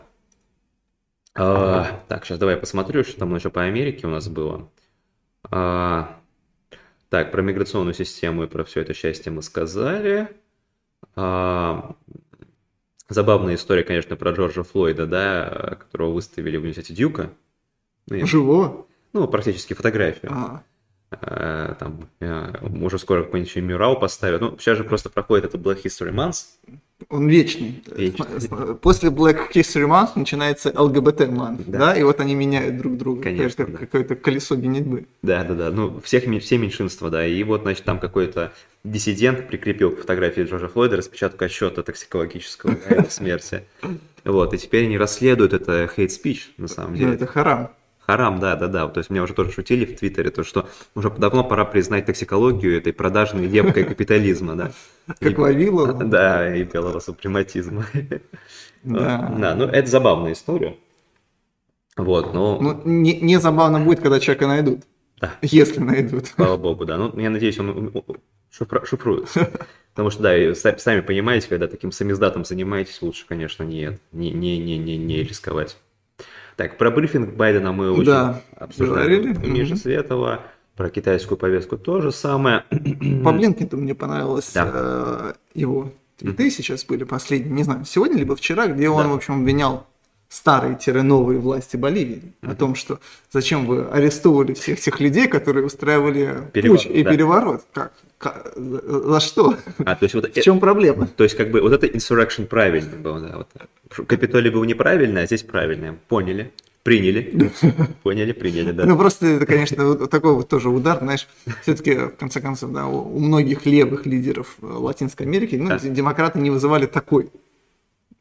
A: А, так, сейчас давай я посмотрю, что там еще по Америке у нас было. А, так, про миграционную систему и про все это счастье мы сказали. А, забавная история, конечно, про Джорджа Флойда, да, которого выставили в университете Дьюка.
B: Ну, живого?
A: Ну, практически фотографию. А. А, там уже скоро какой-нибудь еще мюрал поставят. Ну, сейчас же просто проходит это Black History Month.
B: Он вечный. вечный. После Black History Month начинается эл гэ бэ тэ Month, да. да, и вот они меняют друг друга.
A: Конечно,
B: как
A: да.
B: Какое-то колесо генитьбы.
A: Да, да, да. Ну, всех, все меньшинства, да. И вот, значит, там какой-то диссидент прикрепил к фотографии Джорджа Флойда распечатку отсчета токсикологического смерти. Вот, и теперь они расследуют это hate speech, на самом деле.
B: Ну, это харам.
A: Харам, да, да, да. То есть меня уже тоже шутили в Твиттере, то что уже давно пора признать токсикологию этой продажной девкой капитализма, да.
B: Как Вавилова.
A: Да, и белого супрематизма.
B: Да.
A: Да, ну это забавная история. Вот, но...
B: Ну, не, не забавно будет, когда человека найдут.
A: Да.
B: Если найдут.
A: Слава богу, да. Ну, я надеюсь, он шифруется. Потому что, да, сами понимаете, когда таким самиздатом занимаетесь, лучше, конечно, не, не, не, не, не, не рисковать. Так, про брифинг Байдена мы уже
B: да,
A: обсуждали. Миша Светова. Про китайскую повестку то же самое.
B: По Блинкину мне понравилось да. э, его твиты mm-hmm. сейчас были последние, не знаю, сегодня либо вчера, где он, да. в общем, обвинял старые-новые власти Боливии mm-hmm. о том, что зачем вы арестовывали всех тех людей, которые устраивали
A: переворот,
B: путч и да. переворот. Как? Как? За что?
A: А, то есть вот
B: в чем проблема?
A: То есть как бы вот это insurrection правильно было, да, вот. Капитолий был неправильный, а здесь правильный. Поняли, приняли, поняли, приняли, да.
B: Ну просто это, конечно, такой вот тоже удар, знаешь, все-таки в конце концов, да, у многих левых лидеров Латинской Америки, ну, демократы не вызывали такой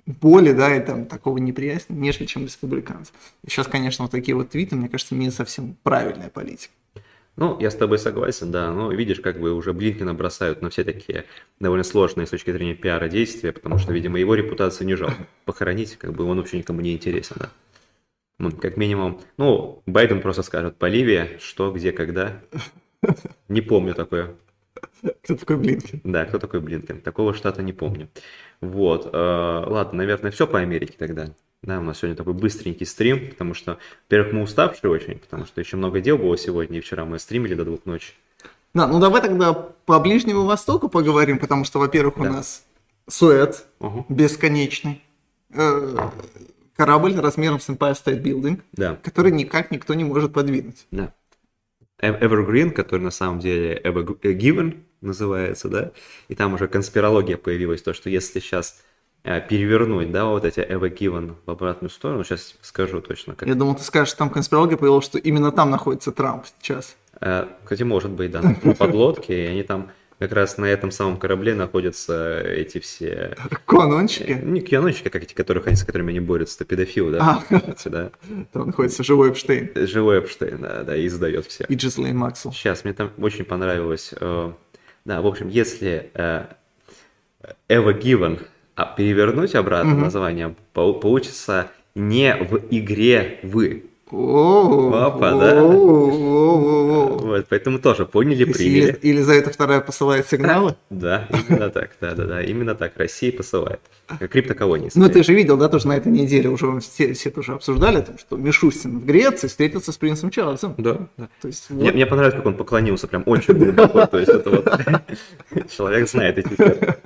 B: боли, да, и там такого неприязни, нежели чем республиканцы. И сейчас, конечно, вот такие вот твиты, мне кажется, не совсем правильная политика.
A: Ну, я с тобой согласен, да, но видишь, как бы уже Блинкена бросают на все такие довольно сложные с точки зрения пиара действия, потому что, видимо, его репутацию не жалко похоронить, как бы он вообще никому не интересен, да. Ну, как минимум, ну, Байден просто скажет, Боливия, что, где, когда, не помню такое.
B: Кто такой Блинкен?
A: Да, кто такой Блинкен, такого штата не помню. Вот, ладно, наверное, все по Америке тогда. Да, у нас сегодня такой быстренький стрим, потому что, во-первых, мы уставшие очень, потому что еще много дел было сегодня, и вчера мы стримили до двух ночи.
B: Да, ну давай тогда по Ближнему Востоку поговорим, потому что, во-первых, да. у нас Суэц угу. бесконечный, э, корабль размером с Empire State Building,
A: да.
B: который никак никто не может подвинуть.
A: Да. Evergreen, который на самом деле Ever Given называется, да, и там уже конспирология появилась, то, что если сейчас перевернуть, да, вот эти Ever Given в обратную сторону, сейчас скажу точно. Как...
B: Я думал, ты скажешь, что там конспирология появилась, что именно там находится Трамп сейчас.
A: Кстати, может быть, да, на подлодке, и они там как раз на этом самом корабле находятся эти все...
B: Канончики?
A: Не канончики, как эти, которых, с которыми они борются, это педофил, да.
B: А,
A: да.
B: Там находится живой Эпштейн.
A: Живой Эпштейн, да, да, и издает всех.
B: И Джеслейн Максвелл.
A: Сейчас, мне там очень понравилось, да, в общем, если Ever Given а перевернуть обратно mm-hmm. название, получится не в игре вы.
B: Oh,
A: Папа,
B: oh,
A: да?
B: Oh, oh, oh.
A: Вот, поэтому тоже поняли, приняли.
B: Или, или за это вторая посылает сигналы?
A: Да, именно так, да, да, да, именно так Россия посылает. Криптоколонии.
B: Ну, ты же видел, да, тоже на этой неделе уже все, все тоже обсуждали, что Мишустин в Греции встретился с принцем Чарльзом.
A: Да, да.
B: То есть,
A: мне,
B: вот.
A: мне понравилось, как он поклонился, прям очень глубоко, то есть это вот человек знает эти термины.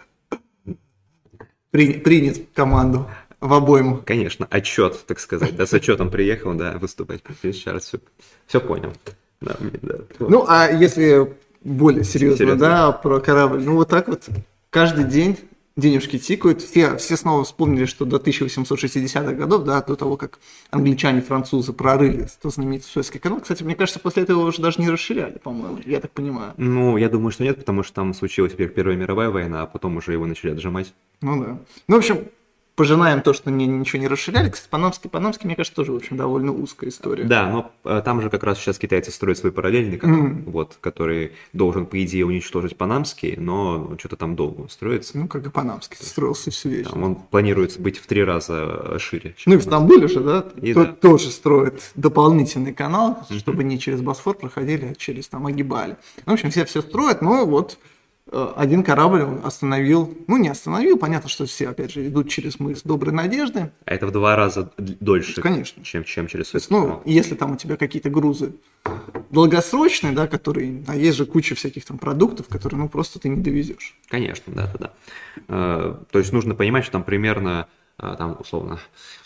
B: Принят в команду, в обойму.
A: Конечно, отчет, так сказать, да, с отчетом приехал, да, выступать. Все, все понял. Да, да.
B: Ну, а если более серьезно, серьезно, да, про корабль, ну, вот так вот каждый день денежки тикают, все, все снова вспомнили, что до тысяча восемьсот шестидесятых годов, да, до того, как англичане, французы прорыли то знаменитый Суэцкий канал, кстати, мне кажется, после этого уже даже не расширяли, по-моему, я так понимаю.
A: Ну, я думаю, что нет, потому что там случилась Первая мировая война, а потом уже его начали отжимать.
B: Ну да. Ну, в общем, пожинаем то, что не, ничего не расширяли. Кстати, Панамский, Панамский, мне кажется, тоже, в общем, довольно узкая история.
A: Да, но там же как раз сейчас китайцы строят свой параллельный канал, mm-hmm. вот, который должен, по идее, уничтожить Панамский, но что-то там долго строится.
B: Ну, как и Панамский строился всю вечность.
A: Он планируется быть в три раза шире.
B: Ну, и в Стамбуле же, да,
A: и
B: то,
A: да.
B: тоже строят дополнительный канал, mm-hmm. чтобы не через Босфор проходили, а через там Агибали. В общем, все все строят, но вот... Один корабль остановил, ну не остановил, понятно, что все, опять же, идут через мыс Доброй Надежды.
A: А это в два раза дольше,
B: конечно.
A: Чем, чем через
B: Суэцкий канал. Ну, если там у тебя какие-то грузы долгосрочные, да, которые, а есть же куча всяких там продуктов, которые, ну, просто ты не довезешь.
A: Конечно, да, да, да. То есть нужно понимать, что там примерно, там, условно,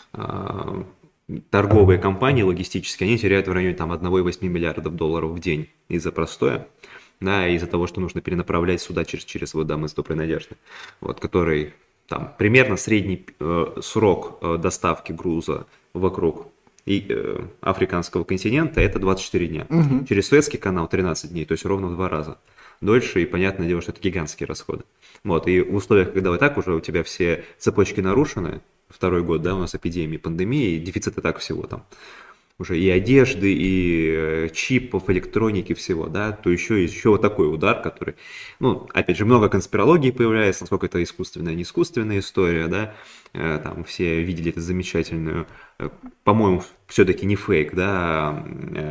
A: торговые компании логистические, они теряют в районе там одна целая восемь десятых миллиардов долларов в день из-за простоя. Да, из-за того, что нужно перенаправлять суда через, через вот, да, мыс Доброй Надежды, вот, который там примерно средний э, срок э, доставки груза вокруг и, э, африканского континента это двадцать четыре дня.
B: Угу.
A: Через Суэцкий канал тринадцать дней, то есть ровно в два раза дольше, и понятное дело, что это гигантские расходы. Вот, и в условиях, когда вот так уже у тебя все цепочки нарушены, второй год, да, у нас эпидемии, пандемии, и дефицит и так всего там. Уже и одежды, и чипов, электроники, всего, да, то еще, еще вот такой удар, который, ну, опять же, много конспирологии появляется, насколько это искусственная, не искусственная история, да, там все видели эту замечательную, по-моему, все-таки не фейк, да,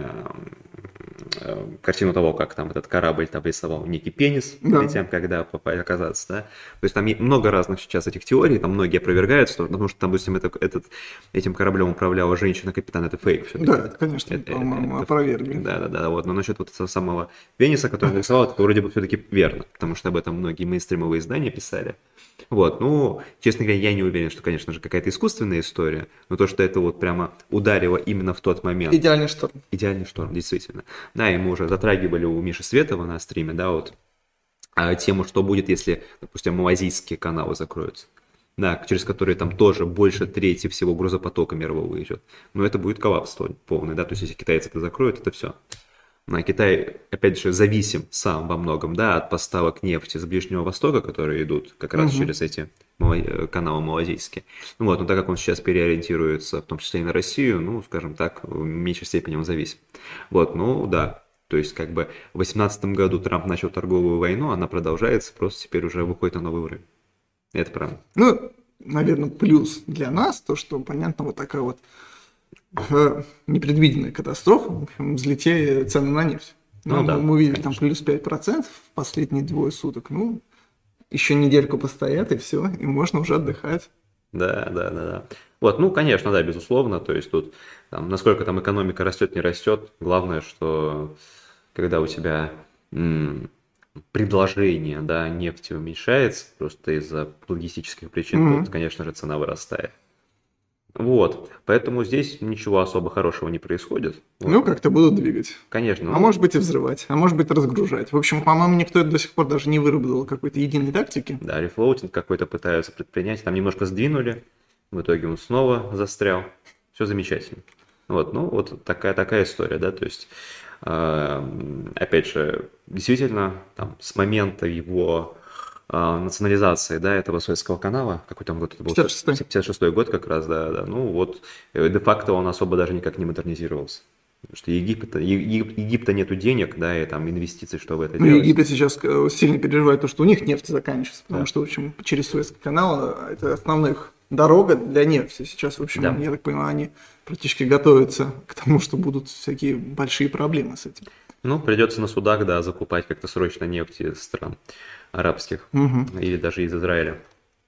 A: картину того, как там этот корабль там рисовал некий пенис,
B: да.
A: перед тем, когда оказаться, да. То есть там много разных сейчас этих теорий, там многие опровергаются, потому что там, допустим, это, этот, этим кораблем управляла женщина-капитан, это фейк все-таки.
B: Да, это, конечно, это, по-моему, это, опровергли.
A: Да, да, да, вот, но насчет вот этого самого пениса, который нарисовал, это вроде бы все-таки верно, потому что об этом многие мейнстримовые издания писали. Вот, ну, честно говоря, я не уверен, что, конечно же, какая-то искусственная история, но то, что это вот прямо ударило именно в тот момент.
B: Идеальный шторм.
A: Идеальный шторм, действительно. Да, и мы уже затрагивали у Миши Светова на стриме, да, вот, тему, что будет, если, допустим, малазийские каналы закроются. Да, через которые там тоже больше трети всего грузопотока мирового идет. Но это будет коллапс полный, да, то есть если китайцы это закроют, это все. Китай, опять же, зависим сам во многом, да, от поставок нефти с Ближнего Востока, которые идут как раз угу. через эти каналы малазийские. Вот, но так как он сейчас переориентируется, в том числе и на Россию, ну, скажем так, в меньшей степени он зависим. Вот, ну, да. То есть, как бы в две тысячи восемнадцатом году Трамп начал торговую войну, она продолжается, просто теперь уже выходит на новый уровень. Это правда.
B: Ну, наверное, плюс для нас, то, что, понятно, вот такая вот э, непредвиденная катастрофа, в общем, взлетели цены на нефть. Ну, ну, да, мы увидели конечно. Там плюс пять процентов в последние двое суток. Ну, еще недельку постоят, и все, и можно уже отдыхать.
A: Да, да, да, да. Вот, ну, конечно, да, безусловно, то есть тут, там, насколько там экономика растет, не растет, главное, что когда у тебя м, предложение, да, нефти уменьшается просто из-за логистических причин, mm-hmm. то, конечно же, цена вырастает. Вот, поэтому здесь ничего особо хорошего не происходит. Вот.
B: Ну, как-то будут двигать.
A: Конечно.
B: А
A: ну...
B: может быть и взрывать, а может быть разгружать. В общем, по-моему, никто до сих пор даже не выработал какой-то единой тактики.
A: Да, рефлоутинг какой-то пытаются предпринять, там немножко сдвинули, в итоге он снова застрял. Все замечательно. Вот, ну, вот такая, такая история, да, то есть, э, опять же, действительно, там, с момента его э, национализации, да, этого Суэцкого канала, какой там год это был?
B: пятьдесят шестой.
A: пятьдесят шестой год как раз, да, да, ну, вот, де-факто он особо даже никак не модернизировался. Потому что Египта, Египта нету денег, да, и там инвестиций, чтобы это
B: ну,
A: делать.
B: Египет сейчас сильно переживает то, что у них нефть заканчивается, потому
A: да.
B: что, в общем, через Суэцкий канал это основная их дорога для нефти. Сейчас, в общем, да. я так понимаю, они практически готовятся к тому, что будут всякие большие проблемы с этим.
A: Ну, придется на судах, да, закупать как-то срочно нефть из стран арабских угу. или даже из Израиля.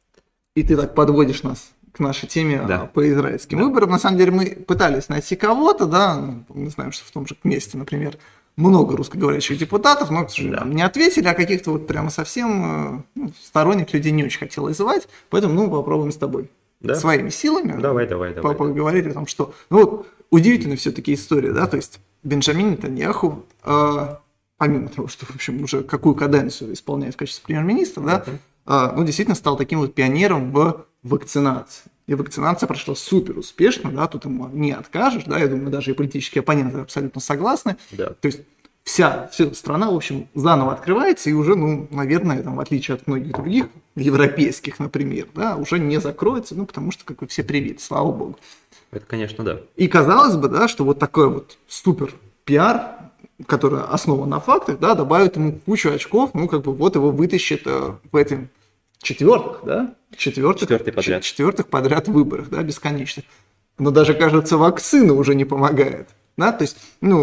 B: И ты так подводишь нас к нашей теме да. по израильским да. выборам. На самом деле мы пытались найти кого-то, да, мы знаем, что в том же месте, например, много русскоговорящих депутатов, но, к сожалению, да. не ответили, а каких-то вот прямо совсем ну, сторонних людей не очень хотелось звать, поэтому, ну, попробуем с тобой да. своими силами
A: давай, давай, давай,
B: поговорить давай. О том, что, ну, вот, удивительная все-таки история, да, то есть Бенджамин Нетаньяху, э, помимо того, что, в общем, уже какую каденцию исполняет в качестве премьер-министра, да, uh-huh. э, ну, действительно стал таким вот пионером в вакцинации. И вакцинация прошла супер успешно, да, тут ему не откажешь, да, я думаю, даже и политические оппоненты абсолютно согласны.
A: Да.
B: То есть вся, вся страна, в общем, заново открывается и уже, ну, наверное, там, в отличие от многих других, европейских, например, да, уже не закроется, ну, потому что, как бы, все привиты, слава богу.
A: Это, конечно, да.
B: И казалось бы, да, что вот такой вот супер пиар, который основан на фактах, да, добавит ему кучу очков, ну, как бы, вот его вытащит э, в этом четвертых, да, четвертых,
A: подряд.
B: четвертых подряд выборах, да, бесконечных. Но даже, кажется, вакцина уже не помогает, да, то есть,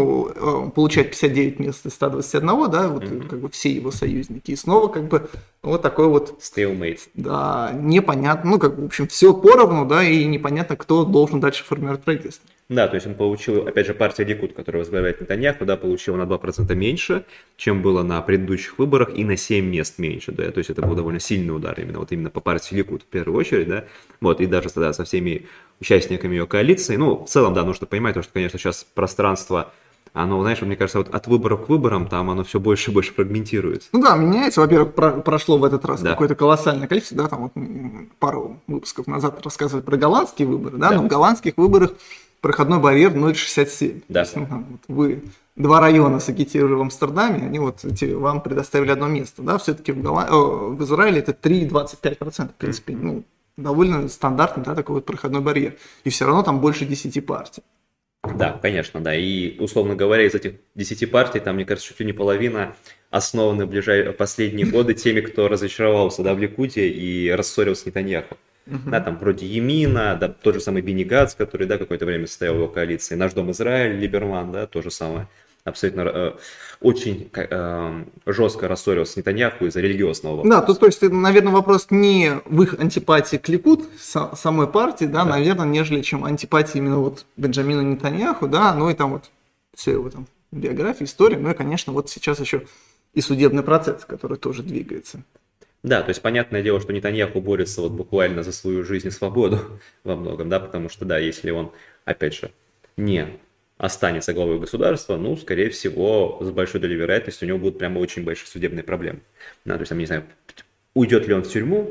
B: ну, получать пятьдесят девять мест из ста двадцати одного, да, вот mm-hmm. как бы все его союзники, и снова как бы вот такой вот...
A: Stalemate.
B: Да, непонятно, ну, как бы, в общем, все поровну, да, и непонятно, кто должен дальше формировать правительство.
A: Да, то есть он получил, опять же, партия Ликуд, которая возглавляет Нетаньяху, да, получила на два процента меньше, чем было на предыдущих выборах, и на семь мест меньше, да, то есть это был довольно сильный удар именно, вот именно по партии Ликуд в первую очередь, да, вот, и даже тогда со всеми участниками ее коалиции, ну, в целом, да, нужно понимать, то, что, конечно, сейчас пространство, оно, знаешь, мне кажется, вот от выборов к выборам там оно все больше и больше фрагментируется.
B: Ну да, меняется, во-первых, про- прошло в этот раз
A: да.
B: какое-то колоссальное количество, да, там вот пару выпусков назад рассказывали про голландские выборы, да, да. но в голландских выборах проходной барьер ноль целых шестьдесят семь сотых.
A: Да.
B: То есть, ну, там, вот вы два района сагитировали в Амстердаме, они вот эти, вам предоставили одно место, да, все-таки в, Голланд... О, в Израиле это три целых двадцать пять сотых процента, в принципе, mm-hmm. ну, довольно стандартный, да, такой вот проходной барьер, и все равно там больше десяти партий.
A: Да, конечно, да, и, условно говоря, из этих десяти партий, там, мне кажется, чуть ли не половина основаны в ближайшие последние годы теми, кто разочаровался, да, в Ликуде и рассорился с Нетаньяху. Uh-huh. Да, там вроде Емина, да, тот же самый Бенни Гац, который, да, какое-то время состоял в его коалиции, Наш Дом Израиль, Либерман, да, то же самое, абсолютно э, очень э, жестко рассорился с Нетаньяху из-за религиозного вопроса.
B: Да, тут, то есть, наверное, вопрос не в их антипатии к Ликуд, с, самой партии, да, да, наверное, нежели чем антипатии именно вот Бенджамину Нетаньяху, да, ну и там вот все его там биография, история, ну и, конечно, вот сейчас еще и судебный процесс, который тоже двигается.
A: Да, то есть понятное дело, что Нетаньяху борется вот буквально за свою жизнь и свободу во многом, да, потому что, да, если он, опять же, не останется главой государства, ну, скорее всего, с большой долей вероятности у него будут прямо очень большие судебные проблемы. Да, то есть, там, не знаю, уйдет ли он в тюрьму,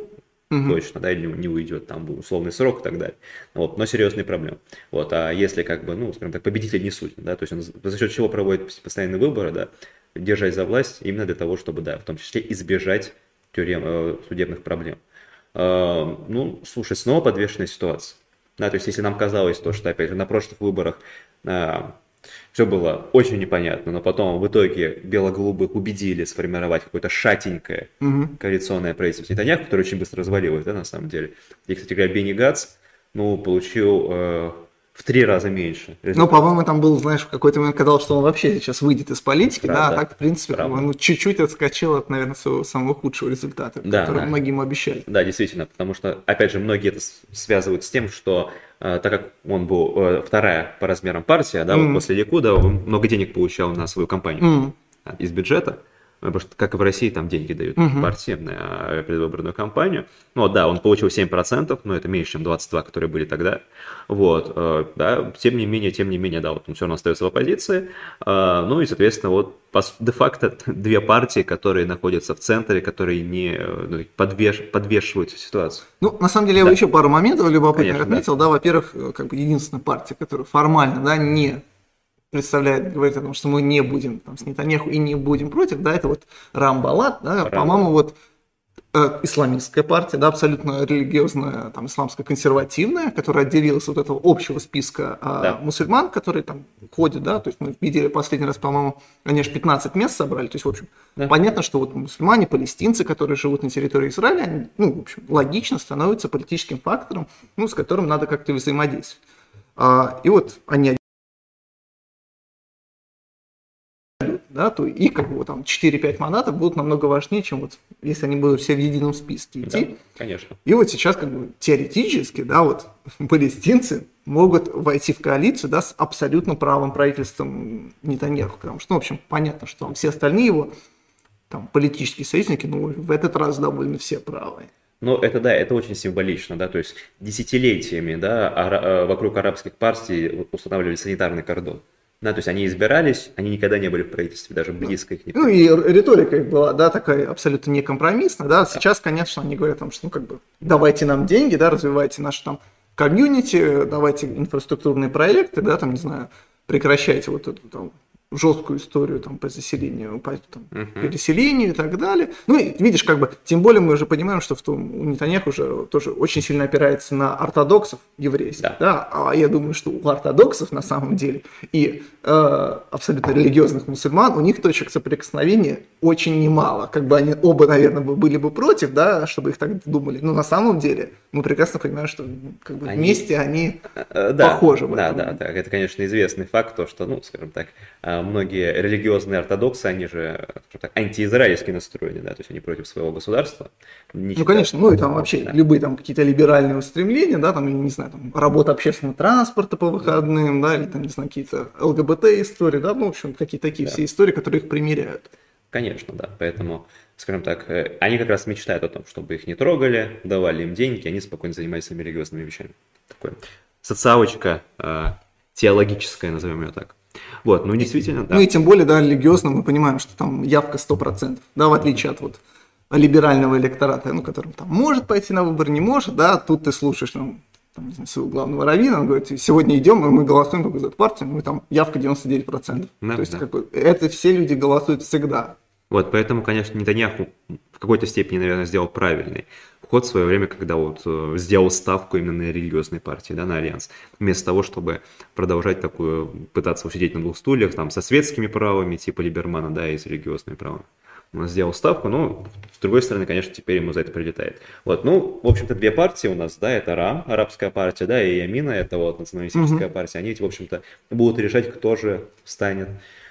A: угу. точно, да, или не уйдет, там был условный срок и так далее. Вот, но серьезные проблемы. Вот, а если как бы, ну, скажем так, победитель не суть, да, то есть он за счет чего проводит постоянные выборы, да, держась за власть именно для того, чтобы, да, в том числе избежать тюрем, судебных проблем. Ну, слушай, снова подвешенная ситуация. Да, то есть, если нам казалось то, что, опять же, на прошлых выборах а, все было очень непонятно, но потом в итоге бело-голубых убедили сформировать какое-то шатенькое угу. коалиционное правительство Нетаньяху, которое очень быстро развалилось, да, на самом деле. И, кстати говоря, Бенни Гац, ну, получил э, в три раза меньше.
B: Ну, по-моему, там был, знаешь, в какой-то момент казалось, что он вообще сейчас выйдет из политики, правда, да, а так, в принципе, он ну, чуть-чуть отскочил от, наверное, своего самого худшего результата, да, который да. многим обещали.
A: Да, действительно, потому что, опять же, многие это связывают с тем, что э, так как он был э, вторая по размерам партия, да, mm. вот после Ликуда, он много денег получал на свою кампанию mm. из бюджета. Потому что, как и в России, там деньги дают uh-huh. партиям на предвыборную кампанию. Ну, да, он получил семь процентов, но это меньше, чем двадцать два процента, которые были тогда. Вот, да, тем не менее, тем не менее, да, вот он все равно остается в оппозиции. Ну, и, соответственно, вот де-факто две партии, которые находятся в центре, которые не ну, подвеш... подвешивают ситуацию.
B: Ну, на самом деле, да. я еще пару моментов любопытных Конечно, отметил. Да. да, во-первых, как бы единственная партия, которая формально, да, не... представляет, говорит о том, что мы не будем там, с Нетаньяху и не будем против, да, это вот Рам Балат, да, Рам. по-моему, вот э, исламистская партия, да, абсолютно религиозная, там, исламско-консервативная, которая отделилась от этого общего списка э, да. мусульман, которые там ходят, да, то есть мы видели последний раз, по-моему, они аж пятнадцать мест собрали, то есть, в общем, да. понятно, что вот мусульмане, палестинцы, которые живут на территории Израиля, они, ну, в общем, логично становятся политическим фактором, ну, с которым надо как-то взаимодействовать. А, и вот они да, то и как бы там четыре-пять мандатов будут намного важнее, чем вот если они будут все в едином списке идти.
A: Да, конечно.
B: И вот сейчас как бы теоретически, да, вот палестинцы могут войти в коалицию, да, с абсолютно правым правительством Нетаньяху, потому что, ну, в общем, понятно, что там все остальные его там политические союзники, ну, в этот раз довольно все правые.
A: Ну, это да, это очень символично, да, то есть десятилетиями, да, ара- вокруг арабских партий устанавливали санитарный кордон. Да, то есть они избирались, они никогда не были в правительстве, даже близко их не было.
B: Ну и риторика их была, да, такая абсолютно некомпромиссная, да, сейчас, конечно, они говорят, там, что, ну, как бы, давайте нам деньги, да, развивайте наш там комьюнити, давайте инфраструктурные проекты, да, там, не знаю, прекращайте вот эту там жесткую историю там по заселению, по там, uh-huh. переселению и так далее. Ну и видишь, как бы, тем более мы уже понимаем, что в том, у Нетаньяху уже тоже очень сильно опирается на ортодоксов еврейских, да. да, а я думаю, что у ортодоксов на самом деле и э, абсолютно религиозных мусульман, у них точек соприкосновения очень немало, как бы они оба, наверное, были бы против, да, чтобы их так думали, но на самом деле мы прекрасно понимаем, что как бы, они... вместе они
A: да,
B: похожи в
A: да,
B: этом.
A: Да, да, это, конечно, известный факт, то, что, ну, скажем так, многие религиозные ортодоксы, они же так, антиизраильски настроены, да, то есть они против своего государства.
B: Ну, считают, конечно, ну и там вообще да. любые там какие-то либеральные устремления, да, там, не знаю, там, работа общественного транспорта по выходным, да, или там, не знаю, какие-то ЛГБТ-истории, да, ну, в общем, какие-то такие да. все истории, которые их примиряют.
A: Конечно, да, поэтому, скажем так, они как раз мечтают о том, чтобы их не трогали, давали им деньги, они спокойно занимались своими религиозными вещами. Такое социалочка э, теологическая, назовем ее так. Вот, ну действительно, да.
B: Ну и тем более, да, религиозно мы понимаем, что там явка сто процентов, да, в отличие от вот либерального электората, ну, который там может пойти на выборы, не может, да, тут ты слушаешь там, там, не знаю, своего главного раввина, он говорит, сегодня идем, и мы голосуем только за эту партию, мы там явка девяносто девять процентов. Да, То есть, да. как бы, это все люди голосуют всегда.
A: Вот, поэтому, конечно, Нетаньяху в какой-то степени, наверное, сделал правильный ход в свое время, когда вот сделал ставку именно на религиозные партии, да, на альянс, вместо того, чтобы продолжать такую, пытаться усидеть на двух стульях, там, со светскими правами, типа Либермана, да, и с религиозными правами. Он сделал ставку, но, с другой стороны, конечно, теперь ему за это прилетает. Вот, ну, в общем-то, две партии у нас, да, это Рам, арабская партия, да, и Ямина, это вот националистическая mm-hmm. партия, они, в общем-то, будут решать, кто же станет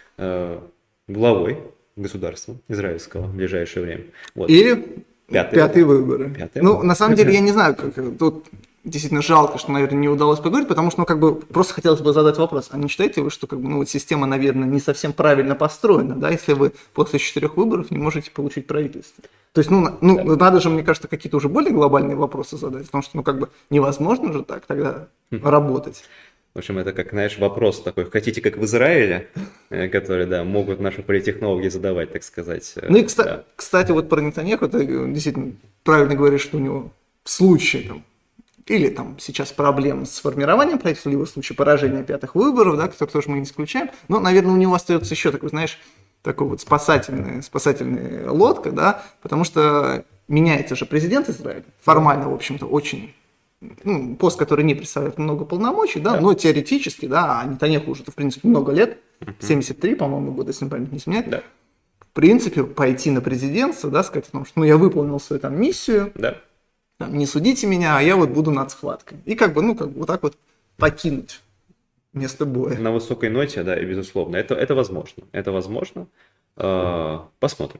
A: э, главой государства израильского в ближайшее время. Вот.
B: Или
A: пятые,
B: пятые выборы.
A: Пятые
B: ну,
A: выборы.
B: На самом деле, я не знаю, как тут действительно жалко, что, наверное, не удалось поговорить, потому что, ну, как бы, просто хотелось бы задать вопрос. А не считаете вы, что, как бы, ну, вот система, наверное, не совсем правильно построена, да, если вы после четырех выборов не можете получить правительство? То есть, ну, ну да. надо же, мне кажется, какие-то уже более глобальные вопросы задать, потому что, ну, как бы, невозможно же так тогда хм. работать.
A: В общем, это как, знаешь, вопрос такой, хотите, как в Израиле, который, да, могут наши политтехнологи задавать, так сказать.
B: Ну и, кстати, да. кстати вот про Нетаньяху, ты действительно правильно говоришь, что у него в случае там, или там сейчас проблем с формированием правительства, либо в случае поражения пятых выборов, да, которые тоже мы не исключаем, но, наверное, у него остается еще такой, знаешь, такой вот спасательная, спасательная лодка, да, потому что меняется же президент Израиля, формально, в общем-то, очень, ну, пост, который не представляет много полномочий, да, да. но теоретически, да, а Нетаньяху уже, в принципе, много лет, семьдесят три, по-моему, года, если память не изменяет, да. в принципе, пойти на президентство, да, сказать о том, что, ну, я выполнил свою там миссию, да. там, не судите меня, а я вот буду над схваткой. И как бы, ну, как бы вот так вот покинуть место боя.
A: На высокой ноте, да, и безусловно, это, это возможно, это возможно, посмотрим.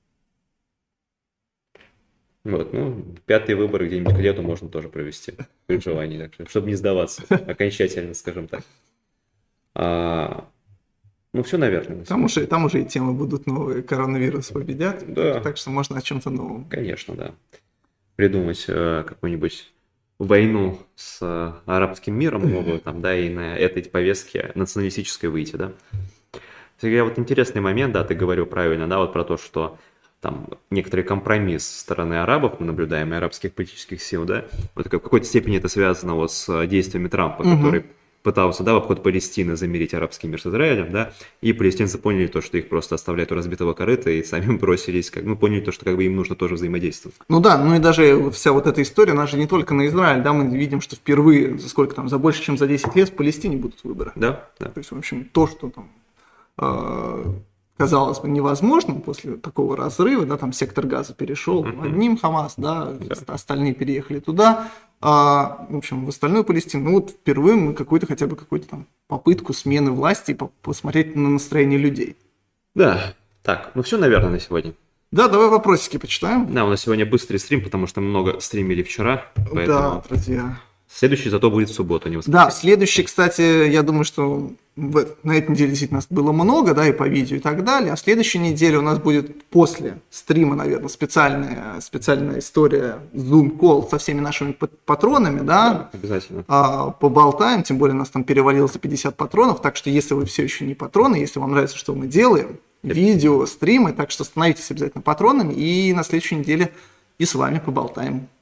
A: Вот, ну, пятые выборы где-нибудь к лету можно тоже провести, при желании, так что, чтобы не сдаваться окончательно, скажем так. А, ну, все, наверное.
B: Там уже, там уже и темы будут новые, коронавирус победят, да. так что можно о чем-то новом.
A: Конечно, да. Придумать э, какую-нибудь войну с э, арабским миром новую, там, да, и на этой повестке националистической выйти, да. Я вот интересный момент, да, ты говорил правильно, да, вот про то, что там некоторый компромисс со стороны арабов, мы наблюдаем, и арабских политических сил, да, вот в какой-то степени это связано вот с действиями Трампа, угу. который пытался, да, в обход Палестины замирить арабский мир с Израилем, да, и палестинцы поняли то, что их просто оставляют у разбитого корыта, и сами бросились, как, ну, поняли то, что как бы им нужно тоже взаимодействовать.
B: Ну да, ну и даже вся вот эта история, она же не только на Израиль, да, мы видим, что впервые, за сколько там, за больше, чем за десять лет в Палестине будут выборы.
A: Да, да.
B: То есть, в общем, то, что там э, казалось бы невозможным после такого разрыва, да, там сектор Газа перешел uh-huh. одним Хамас, да, да, остальные переехали туда, а, в общем, в остальную Палестину. Ну вот впервые мы какую-то хотя бы какую-то там попытку смены власти по- посмотреть на настроение людей.
A: Да, так, ну все, наверное, на сегодня.
B: Да, давай вопросики почитаем.
A: Да, у нас сегодня быстрый стрим, потому что мы много стримили вчера. Поэтому...
B: Да, друзья.
A: Следующий зато будет в субботу, не в
B: Да, следующий, кстати, я думаю, что в, на этой неделе действительно было много, да, и по видео и так далее. А в следующей неделе у нас будет после стрима, наверное, специальная, специальная история Zoom Call со всеми нашими патронами, да.
A: Да, обязательно.
B: А, поболтаем, тем более у нас там перевалило за пятьдесят патронов, так что если вы все еще не патроны, если вам нравится, что мы делаем, видео, стримы, так что становитесь обязательно патронами, и на следующей неделе и с вами поболтаем.